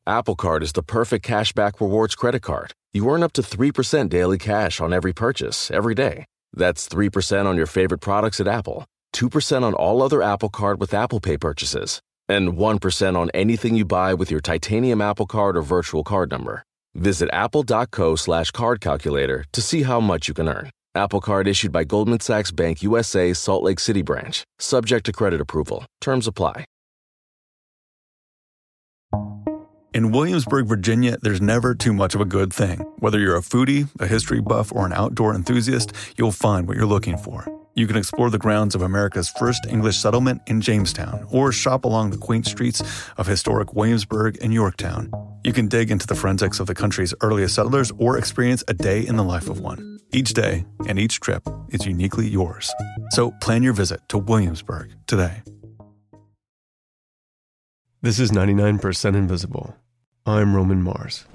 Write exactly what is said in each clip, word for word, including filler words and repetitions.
Apple Card is the perfect cashback rewards credit card. You earn up to three percent daily cash on every purchase, every day. That's three percent on your favorite products at Apple, two percent on all other Apple Card with Apple Pay purchases, and one percent on anything you buy with your titanium Apple Card or virtual card number. Visit apple.co slash card calculator to see how much you can earn. Apple Card issued by Goldman Sachs Bank U S A, Salt Lake City branch. Subject to credit approval. Terms apply. In Williamsburg, Virginia, there's never too much of a good thing. Whether you're a foodie, a history buff, or an outdoor enthusiast, you'll find what you're looking for. You can explore the grounds of America's first English settlement in Jamestown, or shop along the quaint streets of historic Williamsburg and Yorktown. You can dig into the forensics of the country's earliest settlers or experience a day in the life of one. Each day and each trip is uniquely yours. So plan your visit to Williamsburg today. This is ninety-nine percent Invisible. I'm Roman Mars.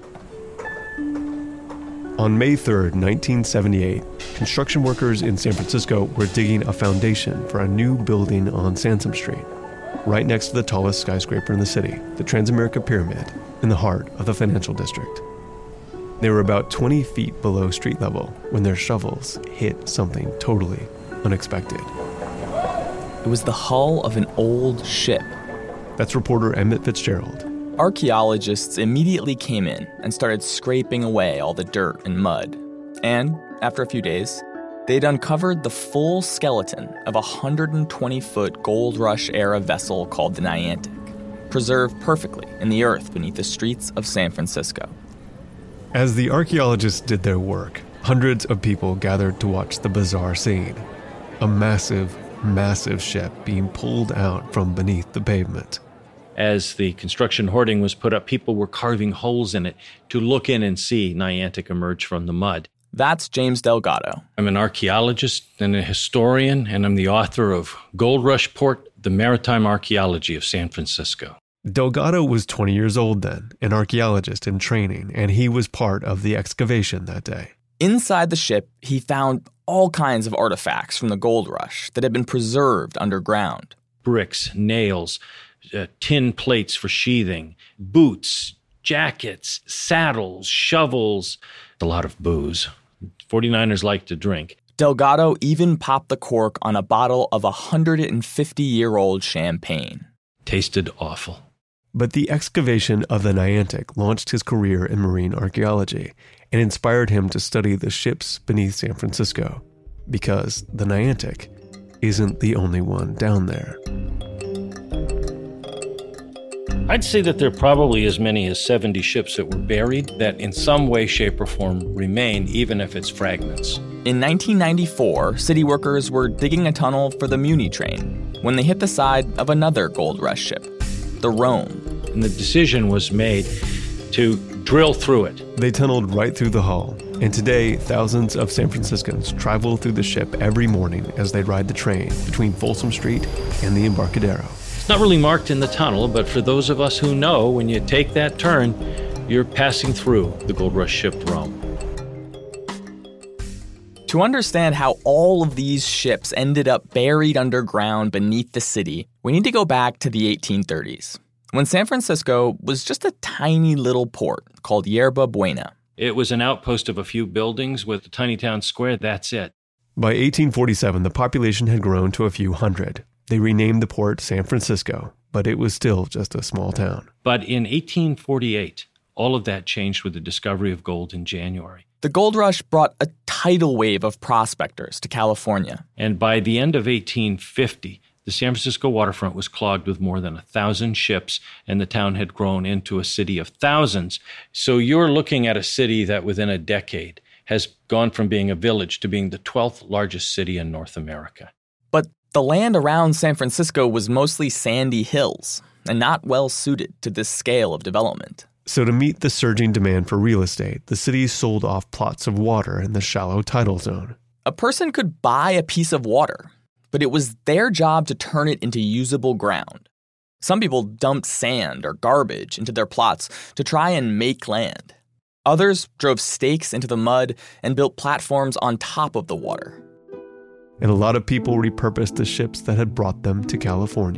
On May third, nineteen seventy-eight, construction workers in San Francisco were digging a foundation for a new building on Sansom Street, right next to the tallest skyscraper in the city, the Transamerica Pyramid, in the heart of the financial district. They were about twenty feet below street level when their shovels hit something totally unexpected. It was the hull of an old ship. That's reporter Emmett Fitzgerald. Archaeologists immediately came in and started scraping away all the dirt and mud. And after a few days, they'd uncovered the full skeleton of a one hundred twenty foot Gold Rush-era vessel called the Niantic, preserved perfectly in the earth beneath the streets of San Francisco. As the archaeologists did their work, hundreds of people gathered to watch the bizarre scene. A massive, massive ship being pulled out from beneath the pavement. As the construction hoarding was put up, people were carving holes in it to look in and see Niantic emerge from the mud. That's James Delgado. I'm an archaeologist and a historian, and I'm the author of Gold Rush Port, the Maritime Archaeology of San Francisco. Delgado was twenty years old then, an archaeologist in training, and he was part of the excavation that day. Inside the ship, he found all kinds of artifacts from the gold rush that had been preserved underground. Bricks, nails, uh, tin plates for sheathing, boots, jackets, saddles, shovels, a lot of booze. forty-niners like to drink. Delgado even popped the cork on a bottle of a one hundred fifty-year-old champagne. Tasted awful. But the excavation of the Niantic launched his career in marine archaeology and inspired him to study the ships beneath San Francisco, because the Niantic isn't the only one down there. I'd say that there are probably as many as seventy ships that were buried that in some way, shape, or form remain, even if it's fragments. In nineteen ninety-four, city workers were digging a tunnel for the Muni train when they hit the side of another gold rush ship, the Rome. And the decision was made to drill through it. They tunneled right through the hull, and today thousands of San Franciscans travel through the ship every morning as they ride the train between Folsom Street and the Embarcadero. It's not really marked in the tunnel, but for those of us who know, when you take that turn, you're passing through the Gold Rush ship Rome. To understand how all of these ships ended up buried underground beneath the city, we need to go back to the eighteen thirties, when San Francisco was just a tiny little port called Yerba Buena. It was an outpost of a few buildings with a tiny town square, that's it. By eighteen forty-seven, the population had grown to a few hundred. They renamed the port San Francisco, but it was still just a small town. But in eighteen forty-eight, all of that changed with the discovery of gold in January. The gold rush brought a tidal wave of prospectors to California. And by the end of eighteen fifty, the San Francisco waterfront was clogged with more than a thousand ships, and the town had grown into a city of thousands. So you're looking at a city that within a decade has gone from being a village to being the twelfth largest city in North America. But the land around San Francisco was mostly sandy hills and not well suited to this scale of development. So to meet the surging demand for real estate, the city sold off plots of water in the shallow tidal zone. A person could buy a piece of water, but it was their job to turn it into usable ground. Some people dumped sand or garbage into their plots to try and make land. Others drove stakes into the mud and built platforms on top of the water. And a lot of people repurposed the ships that had brought them to California.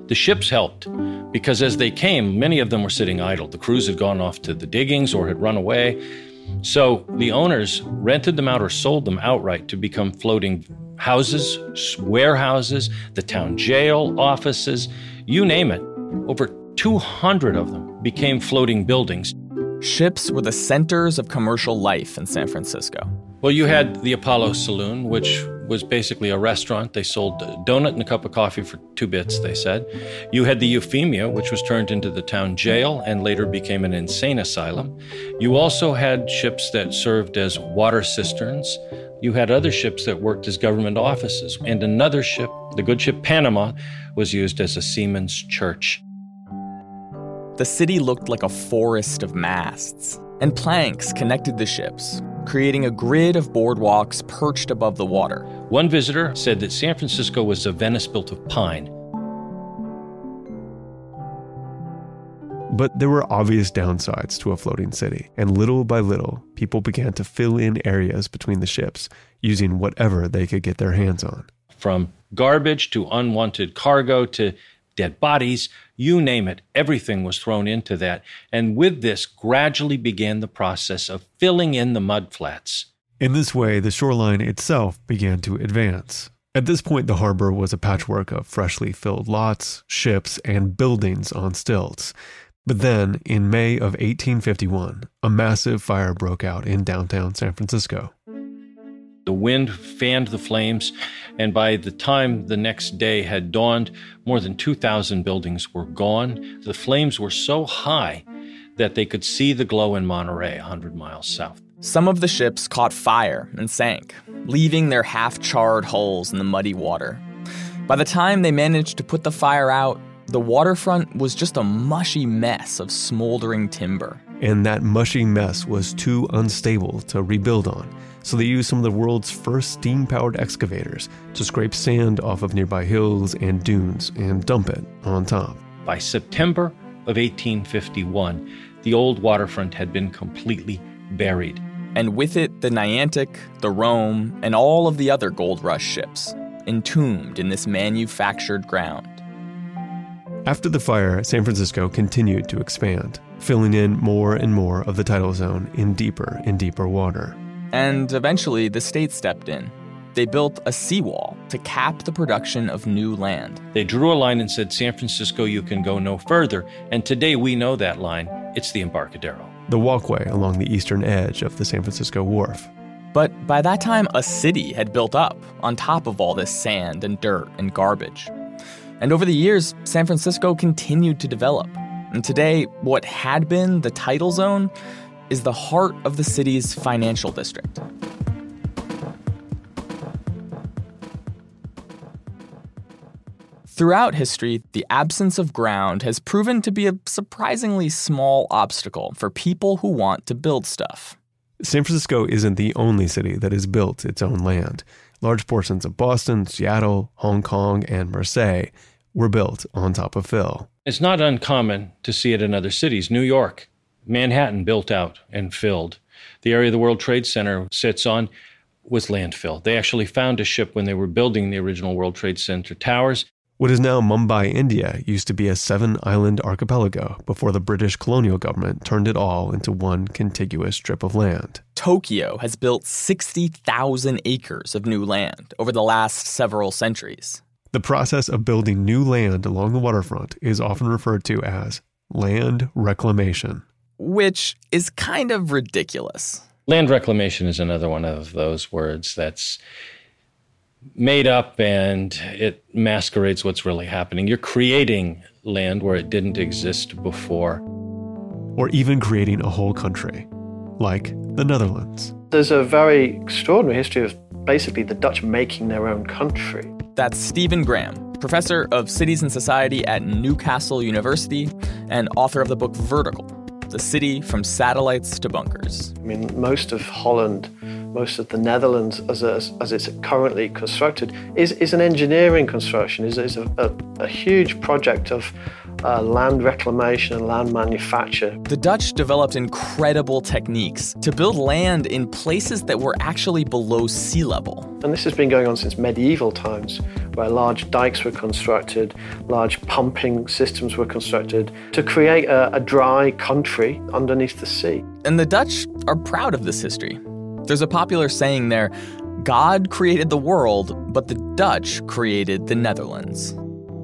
The ships helped because as they came, many of them were sitting idle. The crews had gone off to the diggings or had run away. So the owners rented them out or sold them outright to become floating houses, warehouses, the town jail, offices, you name it. Over two hundred of them became floating buildings. Ships were the centers of commercial life in San Francisco. Well, you had the Apollo Saloon, which was basically a restaurant. They sold a donut and a cup of coffee for two bits, they said. You had the Euphemia, which was turned into the town jail and later became an insane asylum. You also had ships that served as water cisterns. You had other ships that worked as government offices. And another ship, the good ship Panama, was used as a seaman's church. The city looked like a forest of masts, and planks connected the ships, creating a grid of boardwalks perched above the water. One visitor said that San Francisco was a Venice built of pine. But there were obvious downsides to a floating city, and little by little, people began to fill in areas between the ships, using whatever they could get their hands on. From garbage to unwanted cargo to dead bodies, you name it, everything was thrown into that. And with this gradually began the process of filling in the mudflats. In this way, the shoreline itself began to advance. At this point, the harbor was a patchwork of freshly filled lots, ships, and buildings on stilts. But then, in May of eighteen fifty-one, a massive fire broke out in downtown San Francisco. The wind fanned the flames, and by the time the next day had dawned, more than two thousand buildings were gone. The flames were so high that they could see the glow in Monterey, one hundred miles south. Some of the ships caught fire and sank, leaving their half-charred hulls in the muddy water. By the time they managed to put the fire out, the waterfront was just a mushy mess of smoldering timber. And that mushy mess was too unstable to rebuild on. So they used some of the world's first steam-powered excavators to scrape sand off of nearby hills and dunes and dump it on top. By September of eighteen fifty-one, the old waterfront had been completely buried. And with it, the Niantic, the Rome, and all of the other gold rush ships, entombed in this manufactured ground. After the fire, San Francisco continued to expand, filling in more and more of the tidal zone in deeper and deeper water. And eventually, the state stepped in. They built a seawall to cap the production of new land. They drew a line and said, San Francisco, you can go no further. And today we know that line. It's the Embarcadero. The walkway along the eastern edge of the San Francisco Wharf. But by that time, a city had built up on top of all this sand and dirt and garbage. And over the years, San Francisco continued to develop. And today, what had been the tidal zone is the heart of the city's financial district. Throughout history, the absence of ground has proven to be a surprisingly small obstacle for people who want to build stuff. San Francisco isn't the only city that has built its own land. Large portions of Boston, Seattle, Hong Kong, and Marseille were built on top of fill. It's not uncommon to see it in other cities. New York, Manhattan built out and filled. The area the World Trade Center sits on was landfill. They actually found a ship when they were building the original World Trade Center towers. What is now Mumbai, India, used to be a seven-island archipelago before the British colonial government turned it all into one contiguous strip of land. Tokyo has built sixty thousand acres of new land over the last several centuries. The process of building new land along the waterfront is often referred to as land reclamation. Which is kind of ridiculous. Land reclamation is another one of those words that's made up and it masquerades what's really happening. You're creating land where it didn't exist before. Or even creating a whole country, like the Netherlands. There's a very extraordinary history of basically the Dutch making their own country. That's Stephen Graham, professor of cities and society at Newcastle University and author of the book Vertical, the city from satellites to bunkers. I mean, most of Holland, most of the Netherlands, as a, as it's currently constructed, is, is an engineering construction, is, is a, a, a huge project of, uh, land reclamation and land manufacture. The Dutch developed incredible techniques to build land in places that were actually below sea level. And this has been going on since medieval times, where large dikes were constructed, large pumping systems were constructed to create a, a dry country underneath the sea. And the Dutch are proud of this history. There's a popular saying there, God created the world, but the Dutch created the Netherlands.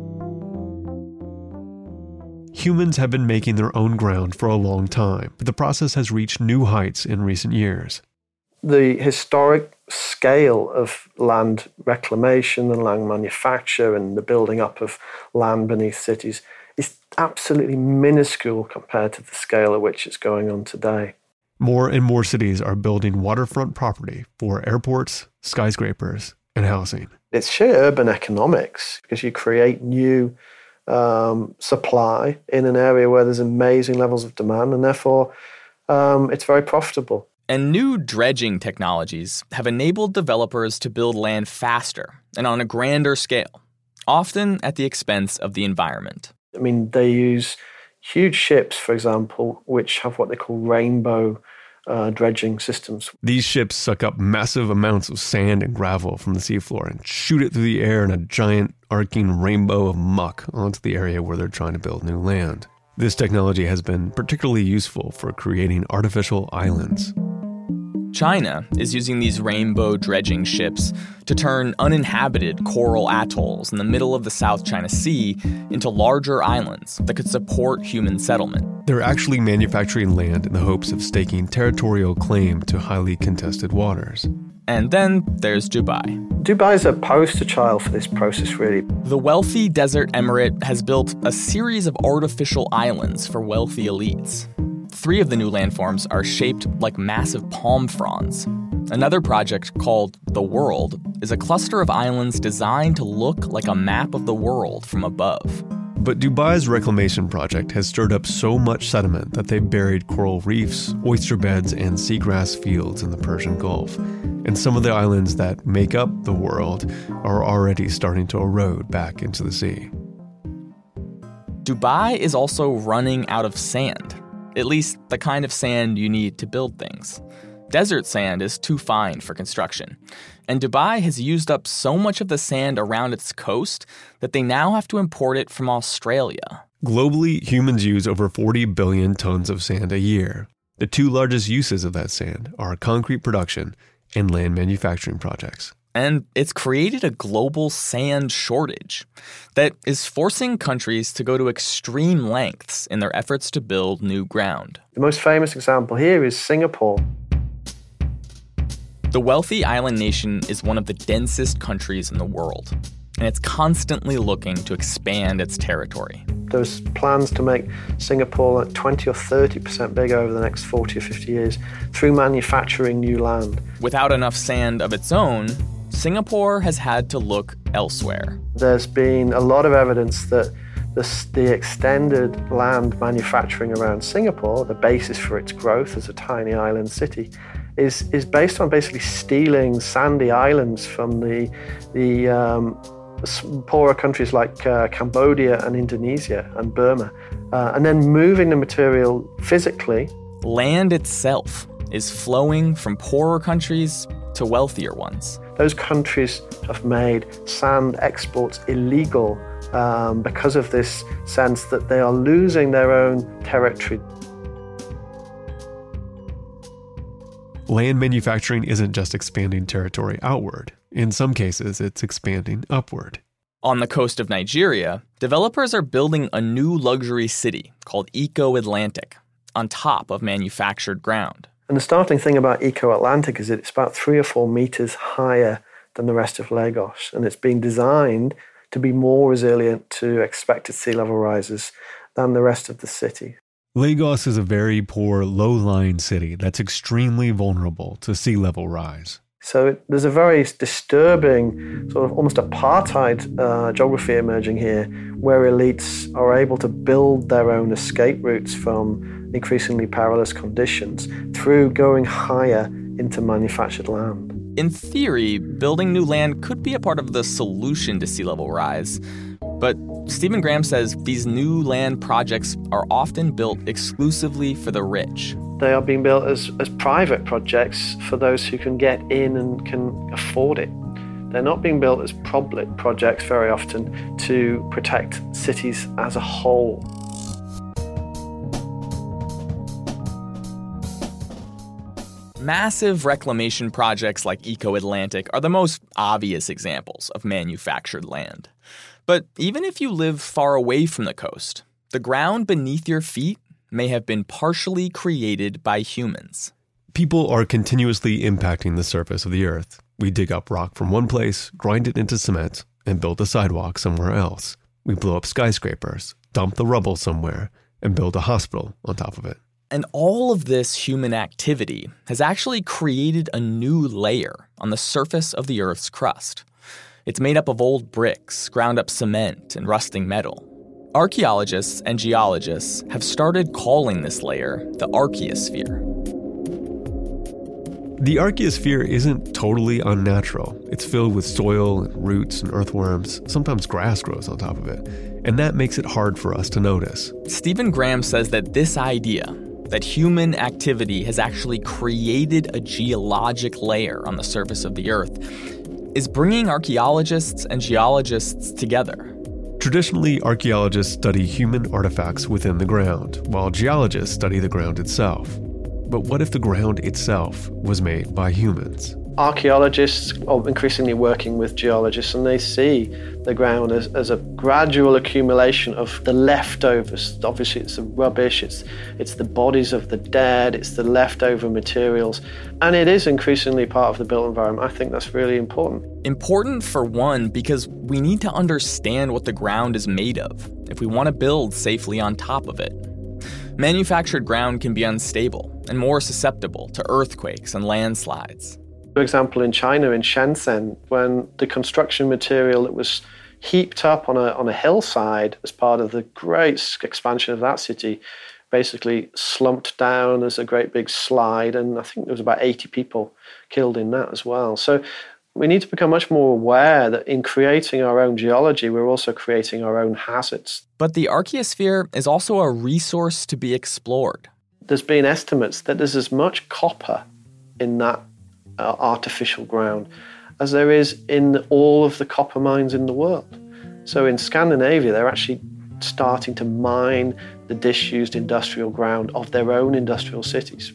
Humans have been making their own ground for a long time, but the process has reached new heights in recent years. The historic scale of land reclamation and land manufacture and the building up of land beneath cities is absolutely minuscule compared to the scale at which it's going on today. More and more cities are building waterfront property for airports, skyscrapers, and housing. It's sheer urban economics because you create new um, supply in an area where there's amazing levels of demand, and therefore um, it's very profitable. And new dredging technologies have enabled developers to build land faster and on a grander scale, often at the expense of the environment. I mean, they use huge ships, for example, which have what they call rainbow uh, dredging systems. These ships suck up massive amounts of sand and gravel from the seafloor and shoot it through the air in a giant arcing rainbow of muck onto the area where they're trying to build new land. This technology has been particularly useful for creating artificial islands. China is using these rainbow dredging ships to turn uninhabited coral atolls in the middle of the South China Sea into larger islands that could support human settlement. They're actually manufacturing land in the hopes of staking territorial claim to highly contested waters. And then there's Dubai. Dubai is a poster child for this process, really. The wealthy desert emirate has built a series of artificial islands for wealthy elites. Three of the new landforms are shaped like massive palm fronds. Another project called The World is a cluster of islands designed to look like a map of the world from above. But Dubai's reclamation project has stirred up so much sediment that they've buried coral reefs, oyster beds, and seagrass fields in the Persian Gulf. And some of the islands that make up the world are already starting to erode back into the sea. Dubai is also running out of sand. At least the kind of sand you need to build things. Desert sand is too fine for construction. And Dubai has used up so much of the sand around its coast that they now have to import it from Australia. Globally, humans use over forty billion tons of sand a year. The two largest uses of that sand are concrete production and land manufacturing projects. And it's created a global sand shortage that is forcing countries to go to extreme lengths in their efforts to build new ground. The most famous example here is Singapore. The wealthy island nation is one of the densest countries in the world, and it's constantly looking to expand its territory. There's plans to make Singapore like twenty or thirty percent bigger over the next forty or fifty years through manufacturing new land. Without enough sand of its own, Singapore has had to look elsewhere. There's been a lot of evidence that the, the extended land manufacturing around Singapore, the basis for its growth as a tiny island city, is, is based on basically stealing sandy islands from the, the um, poorer countries like uh, Cambodia and Indonesia and Burma, uh, and then moving the material physically. Land itself is flowing from poorer countries to wealthier ones. Those countries have made sand exports illegal um, because of this sense that they are losing their own territory. Land manufacturing isn't just expanding territory outward. In some cases, it's expanding upward. On the coast of Nigeria, developers are building a new luxury city called Eco Atlantic on top of manufactured ground. And the startling thing about Eco Atlantic is that it's about three or four meters higher than the rest of Lagos. And it's been designed to be more resilient to expected sea level rises than the rest of the city. Lagos is a very poor, low-lying city that's extremely vulnerable to sea level rise. So it, there's a very disturbing, sort of almost apartheid uh, geography emerging here, where elites are able to build their own escape routes from increasingly perilous conditions through going higher into manufactured land. In theory, building new land could be a part of the solution to sea level rise, But Stephen Graham says these new land projects are often built exclusively for the rich. They are being built as, as private projects for those who can get in and can afford it. They're not being built as public projects very often to protect cities as a whole. Massive reclamation projects like Eco Atlantic are the most obvious examples of manufactured land. But even if you live far away from the coast, the ground beneath your feet may have been partially created by humans. People are continuously impacting the surface of the earth. We dig up rock from one place, grind it into cement, and build a sidewalk somewhere else. We blow up skyscrapers, dump the rubble somewhere, and build a hospital on top of it. And all of this human activity has actually created a new layer on the surface of the Earth's crust. It's made up of old bricks, ground up cement, and rusting metal. Archaeologists and geologists have started calling this layer the archaeosphere. The archaeosphere isn't totally unnatural. It's filled with soil and roots and earthworms. Sometimes grass grows on top of it. And that makes it hard for us to notice. Stephen Graham says that this idea, that human activity has actually created a geologic layer on the surface of the Earth, is bringing archaeologists and geologists together. Traditionally, archaeologists study human artifacts within the ground, while geologists study the ground itself. But what if the ground itself was made by humans? Archaeologists are increasingly working with geologists, and they see the ground as, as a gradual accumulation of the leftovers. Obviously, it's the rubbish, it's, it's the bodies of the dead, it's the leftover materials, and it is increasingly part of the built environment. I think that's really important. Important for one, because we need to understand what the ground is made of if we want to build safely on top of it. Manufactured ground can be unstable and more susceptible to earthquakes and landslides. For example, in China, in Shenzhen, when the construction material that was heaped up on a, on a hillside as part of the great expansion of that city basically slumped down as a great big slide, and I think there was about eighty people killed in that as well. So we need to become much more aware that in creating our own geology, we're also creating our own hazards. But the archaeosphere is also a resource to be explored. There's been estimates that there's as much copper in that uh, artificial ground as there is in all of the copper mines in the world. So in Scandinavia, they're actually starting to mine the disused industrial ground of their own industrial cities.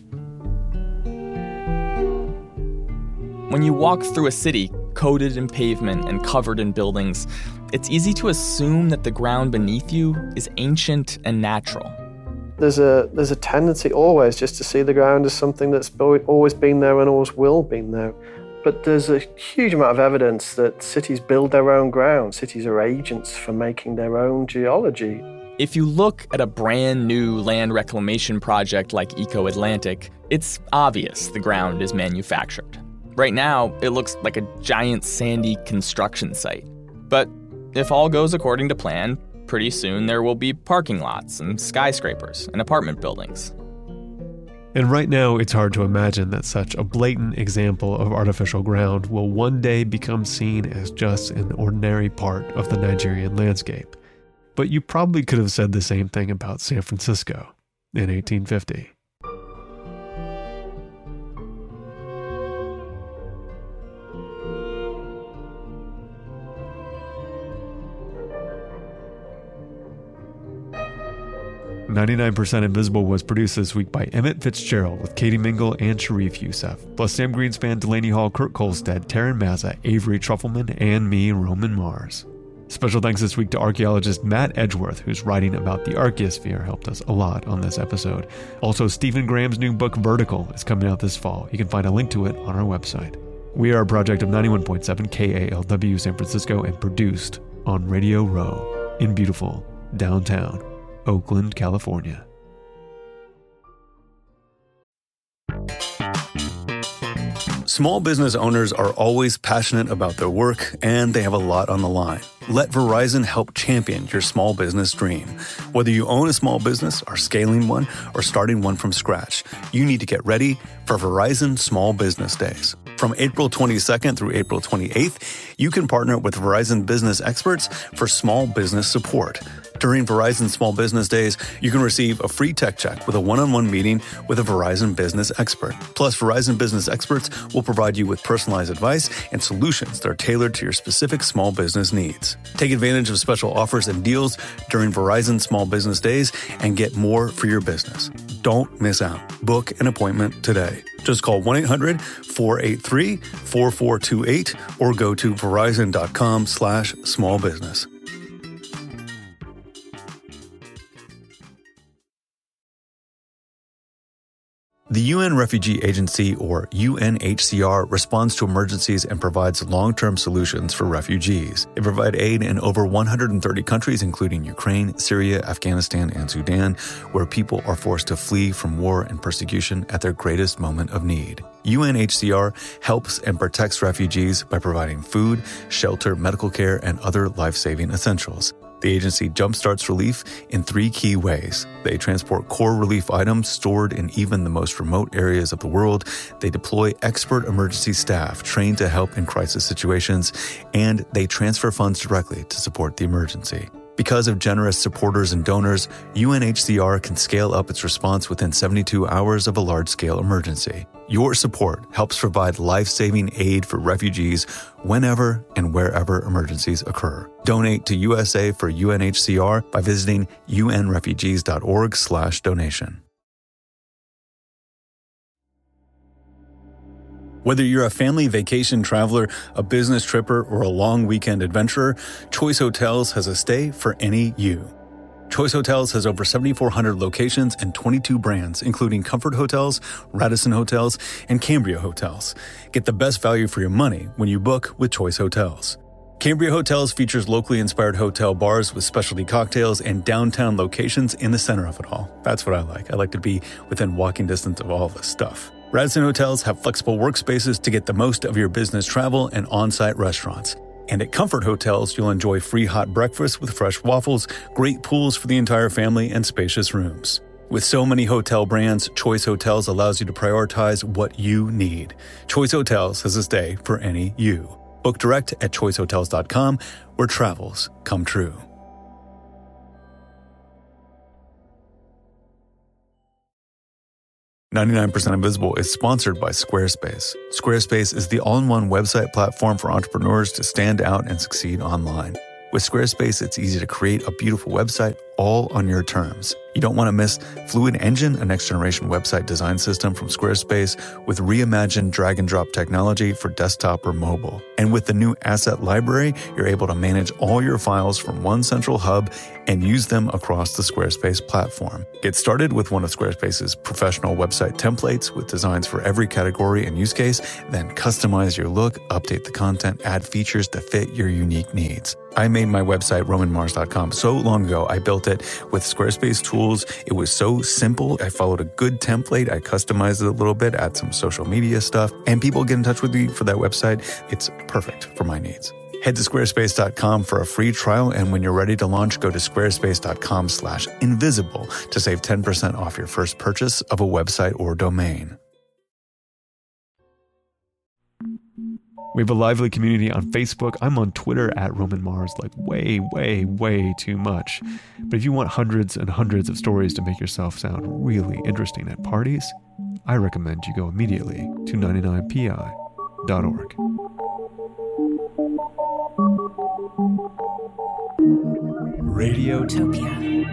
When you walk through a city coated in pavement and covered in buildings, it's easy to assume that the ground beneath you is ancient and natural. There's a there's a tendency always just to see the ground as something that's always been there and always will be there. But there's a huge amount of evidence that cities build their own ground. Cities are agents for making their own geology. If you look at a brand new land reclamation project like Eco Atlantic, it's obvious the ground is manufactured. Right now, it looks like a giant sandy construction site. But if all goes according to plan, pretty soon there will be parking lots and skyscrapers and apartment buildings. And right now, it's hard to imagine that such a blatant example of artificial ground will one day become seen as just an ordinary part of the Nigerian landscape. But you probably could have said the same thing about San Francisco in eighteen fifty. ninety-nine percent Invisible was produced this week by Emmett Fitzgerald with Katie Mingle and Sharif Youssef, plus Sam Greenspan, Delaney Hall, Kurt Kolstad, Taryn Mazza, Avery Trufelman, and me, Roman Mars. Special thanks this week to archaeologist Matt Edgeworth, whose writing about the archaeosphere helped us a lot on this episode. Also, Stephen Graham's new book, Vertical, is coming out this fall. You can find a link to it on our website. We are a project of ninety-one point seven K A L W San Francisco and produced on Radio Row in beautiful downtown Oakland, California. Small business owners are always passionate about their work, and they have a lot on the line. Let Verizon help champion your small business dream. Whether you own a small business, are scaling one, or starting one from scratch, you need to get ready for Verizon Small Business Days. From April twenty-second through April twenty-eighth, you can partner with Verizon business experts for small business support. During Verizon Small Business Days, you can receive a free tech check with a one-on-one meeting with a Verizon business expert. Plus, Verizon business experts will provide you with personalized advice and solutions that are tailored to your specific small business needs. Take advantage of special offers and deals during Verizon Small Business Days and get more for your business. Don't miss out. Book an appointment today. Just call one eight hundred four eight three four four two eight or go to verizon.com slash small business. The U N Refugee Agency, or U N H C R, responds to emergencies and provides long-term solutions for refugees. They provide aid in over one hundred thirty countries, including Ukraine, Syria, Afghanistan, and Sudan, where people are forced to flee from war and persecution at their greatest moment of need. U N H C R helps and protects refugees by providing food, shelter, medical care, and other life-saving essentials. The agency jumpstarts relief in three key ways. They transport core relief items stored in even the most remote areas of the world. They deploy expert emergency staff trained to help in crisis situations. And they transfer funds directly to support the emergency. Because of generous supporters and donors, U N H C R can scale up its response within seventy-two hours of a large-scale emergency. Your support helps provide life-saving aid for refugees whenever and wherever emergencies occur. Donate to U S A for U N H C R by visiting unrefugees.org slash donation. Whether you're a family vacation traveler, a business tripper, or a long weekend adventurer, Choice Hotels has a stay for any you. Choice Hotels has over seventy-four hundred locations and twenty-two brands, including Comfort Hotels, Radisson Hotels, and Cambria Hotels. Get the best value for your money when you book with Choice Hotels. Cambria Hotels features locally inspired hotel bars with specialty cocktails and downtown locations in the center of it all. That's what I like. I like to be within walking distance of all this stuff. Radisson Hotels have flexible workspaces to get the most of your business travel and on-site restaurants. And at Comfort Hotels, you'll enjoy free hot breakfast with fresh waffles, great pools for the entire family, and spacious rooms. With so many hotel brands, Choice Hotels allows you to prioritize what you need. Choice Hotels has a stay for any you. Book direct at choice hotels dot com, where travels come true. ninety-nine percent Invisible is sponsored by Squarespace. Squarespace is the all-in-one website platform for entrepreneurs to stand out and succeed online. With Squarespace, it's easy to create a beautiful website all on your terms. You don't want to miss Fluid Engine, a next-generation website design system from Squarespace with reimagined drag-and-drop technology for desktop or mobile. And with the new Asset Library, you're able to manage all your files from one central hub and use them across the Squarespace platform. Get started with one of Squarespace's professional website templates with designs for every category and use case, then customize your look, update the content, add features to fit your unique needs. I made my website, roman mars dot com, so long ago. I built it with Squarespace tools. It was so simple. I followed a good template. I customized it a little bit, add some social media stuff, and people get in touch with me for that website. It's perfect for my needs. Head to squarespace dot com for a free trial, and when you're ready to launch, go to squarespace dot com slash invisible to save ten percent off your first purchase of a website or domain. We have a lively community on Facebook. I'm on Twitter at Roman Mars, like way, way, way too much. But if you want hundreds and hundreds of stories to make yourself sound really interesting at parties, I recommend you go immediately to ninety-nine P I dot org. Radiotopia.